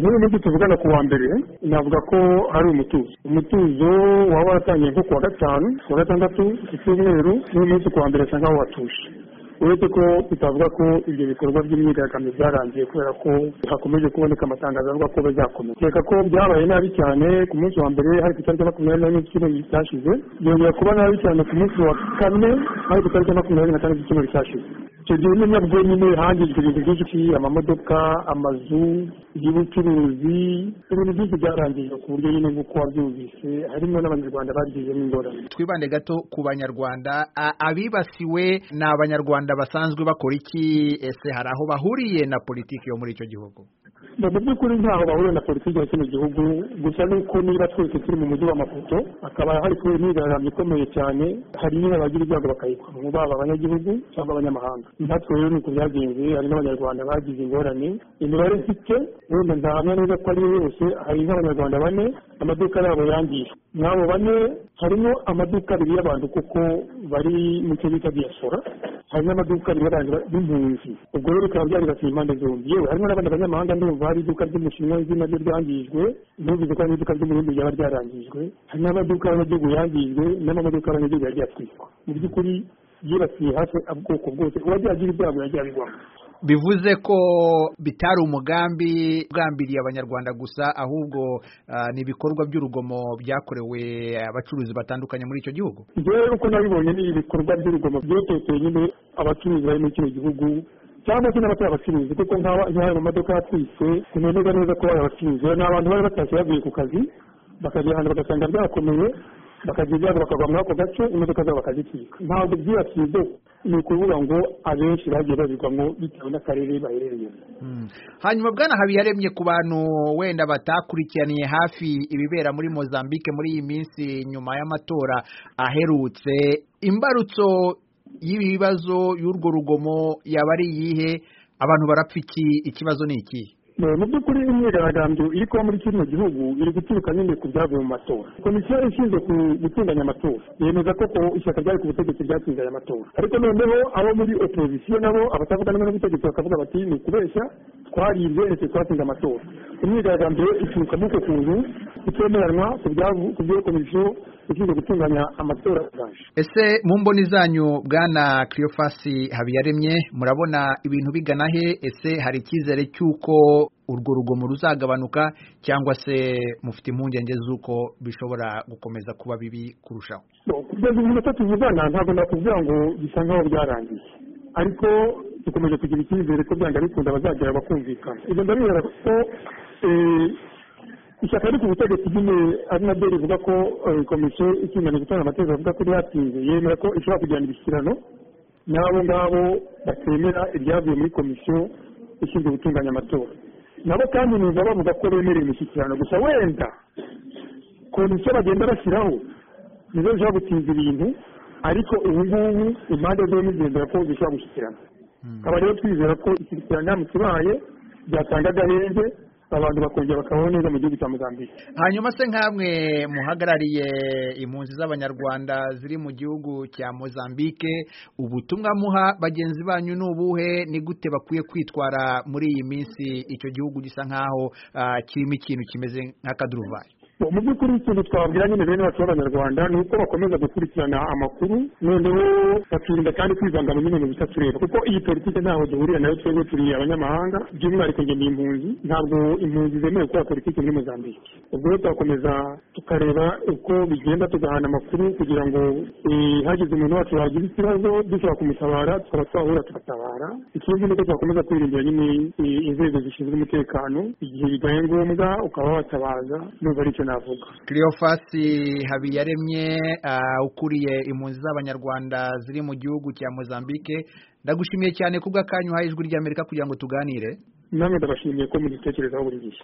nk'uyu munsi tuvugana ku wa mbere navuga ko hari umutuzo waba waratangiye nko kuwa gatanu kuwa gatandatu icyumweru n'uyu munsi ku wa mbere asa nkaho watuje, uretse ko tutavuga ko ibyo bikorwa by'imyigaragambyo byarangiye kubera ko hakomeje kuboneka amatangazo avuga ko bazakomeza. Reka ko byabaye nabi cyane ku munsi wa mbere hari ku itariki ya 24 z'icyumweru cyashize, byongera kuba nabi cyane ku munsi wa kane hari ku itariki ya 25 z'icyumweru cyashize. Icyo gihe nyine nyine hangijwe ibintu byinshi, amamodoka, amazu y'ubucuruzi, ibintu byinshi byarangiye ku buryo nyine nk'uko wabyumvise harimo n'abanyarwanda bagizemo ingorane. Twibande gato ku banyarwanda, abibasiwe ni abanyarwanda basanzwe bakora iki? Ese hari aho bahuriye na politiki yo muri icyo gihugu? Mu by'ukuri ntaho bahuriye na politiki ya kino gihugu, gusa nuko niba twese turi mu mujyi w'Amaputo akaba hari kubera imyigaragambyo ikomeye cyane, hari n'abagira ibyago bakayikwa mu baba abanyagihugu cyangwa abanyamahanga. Natwe rero nuko byagenze, hari n'abanyarwanda bagize ingorane. Imibare mfite wenda ndahamya neza ko ari yose, hari nk'abanyarwanda 4 amaduka yabo yangije. N'abo 4 harimo amaduka 2 y'abantu kuko bari mu cyo bita diaspora, hari n'amaduka 2 y'abantu b'impunzi. Ubwo rero bikaba byari basiye impande zombi, yewe harimo n'abandi banyamahanga ndumva hari iduka ry'umushinwa izina ryo ryangijwe, n'ubize ko n'iduka ry'umurundi ryaba ryarangijwe, hari n'amaduka y'abanyagihugu yangijwe n'amamodoka y'abanyagihugu yagiye atwikwa. Mu by'ukuri yibasiye hafi ubwoko bwose, uwagiye agira ibyago yagiye abigwamo. Bivuze ko bitari umugambi ugambiriye abanyarwanda gusa, ahubwo ni ibikorwa by'urugomo byakorewe abacuruzi batandukanye muri icyo gihugu. Rero uko nabibonye ni ibikorwa by'urugomo byototeye nyine abacuruzi bari muri kino gihugu cyangwa se n'abatari abacuruzi, kuko nk'ayo mamodoka yatwitse kunemeza neza ko bari abacuruzi, ni abantu bari batashye bavuye ku kazi bakagera ahantu bagasanga byakomeye, bakagira ibyago bakagwa muri ako gace, imodoka zabo bakazitwika. Ntabwo byibasiye, ni ukuvuga ngo abenshi bagiye babigwamo bitewe n'akarere baherereyemo. Hanyuma Bwana Habiyaremye, ku bantu wenda batakurikiraniye hafi ibibera muri Mozambique muri iyi minsi nyuma y'amatora aherutse, imbarutso y'ibi bibazo y'urwo rugomo yaba ari iyihe? Abantu barapfa iki? Ikibazo ni iki? Mu by'ukuri imyigaragambyo iri kuba muri kino gihugu iri guturuka nyine ku byavuye mu matora. Komisiyo ishinzwe gutunganya amatora yemeza ko ishyaka ryari ku butegetsi ryatsinze aya matora, ariko noneho abo muri opozisiyo nabo abatavuga n'ubutegetsi bakavuga bati ni ukubeshya, twaribye ndetse twatsinze amatora. Imyigaragambyo ituruka muri uko kuntu itemeranwa ku byo komisiyo ishinzwe gutunganya amatora yaje. Ese mu mboni zanyu Bwana Cleophas Habiyaremye, murabona ibintu bigana he? Ese hari icyizere cy'uko urwo rugomo ruzagabanuka, cyangwa se mufite impungenge z'uko bishobora gukomeza kuba bibi kurushaho? Kugeza ubu minota tuvugana ntabwo nakubwira ngo bisa nkaho byarangiye, ariko dukomeje kugira icyizere ko byanga bikunda bazagera bakumvikana. Ibyo ndabibera ko ishyaka riri ku butegetsi nyine ari naryo rivuga ko komisiyo ishinzwe gutanga amategeko avuga ko ryatsinze, yemera ko ishobora kugirana ibishyikirano n'abo ngabo batemera ibyavuye muri komisiyo ishinzwe gutunganya amatora. Nabo kandi numva bavuga ko bemerera imishyikirano, gusa wenda komisiyo bagenda bashyiraho nizo zishobora gutinza ibintu, ariko ubu ngubu impande zombi zizera ko zishobora gushyikirana. Aba rero twizera ko ishyikirano kibaye byatanga agahenge abantu bakongera bakabaho neza mu gihugu cya Mozambique. Hanyuma se nkamwe muhagarariye impunzi z'abanyarwanda ziri mu gihugu cya Mozambique, ubutumwa muha bagenzi banyu n'ubuhe? Ni gute bakwiye kwitwara muri iyi minsi icyo gihugu gisa nkaho kirimo ikintu kimeze nk'akaduruvayo? Mu by'ukuri ikintu twabwira nyine bene bacu b'abanyarwanda ni uko bakomeza gukurikirana amakuru, noneho bakirinda kandi kwivanga mu bintu bitatureba, kuko iyi politiki ntaho duhurira nayo. Twebwe turi abanyamahanga, by'umwihariko njye ni impunzi, ntabwo impunzi zemewe gukora politiki muri Mozambique. Ubwo rero turakomeza tukareba uko bigenda, tugahana amakuru kugira ngo hagize umuntu wacu wagira ikibazo dushobora kumutabara, tukaba twahura tugatabara. Ikindi ni uko twakomeza kwirindira nyine inzego zishinzwe umutekano, igihe bibaye ngombwa ukaba watabaza. N'ubu ari icyo navuga. Cleophas Habiyaremye, ukuriye impunzi z'abanyarwanda ziri mu gihugu cya Mozambique, ndagushimiye cyane kubw'akanyu uhaye Ijwi ry'Amerika kugira ngo tuganire. Namwe ndabashimiye ko mugitekerezaho buri gihe.